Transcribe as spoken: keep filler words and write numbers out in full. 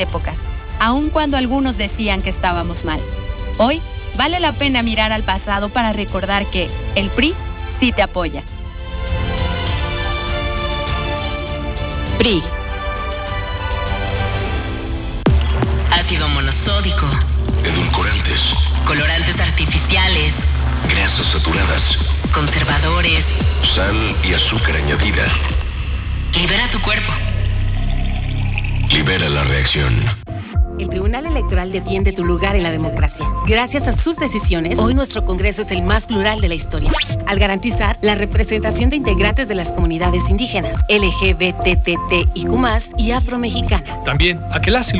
épocas, aun cuando algunos decían que estábamos mal. Hoy, vale la pena mirar al pasado para recordar que el P R I sí te apoya. P R I. Ácido monosódico, edulcorantes, colorantes artificiales, grasas saturadas, conservadores, sal y azúcar añadida. Libera tu cuerpo. Libera la reacción. El Tribunal Electoral defiende tu lugar en la democracia. Gracias a sus decisiones, hoy nuestro Congreso es el más plural de la historia, al garantizar la representación de integrantes de las comunidades indígenas, L G B T T I Q más, y afromexicanas. También a que las